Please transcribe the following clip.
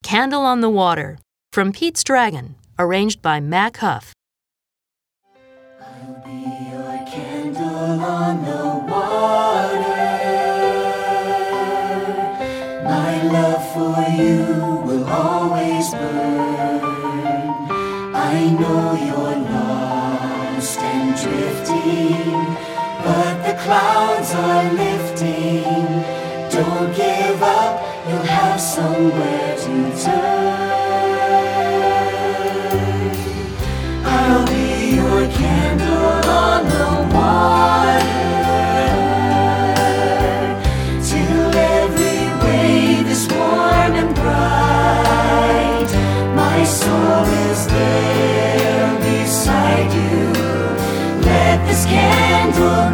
Candle on the Water from Pete's Dragon, arranged by Mac Huff. I'll be your candle on the water. My love for you will always burn. I know you're lost and drifting, but the clouds are lifting. Don't give up, you'll have somewhere to turn. I'll be your candle on the water, till every wave is warm and bright. My soul is there beside you. Let this candle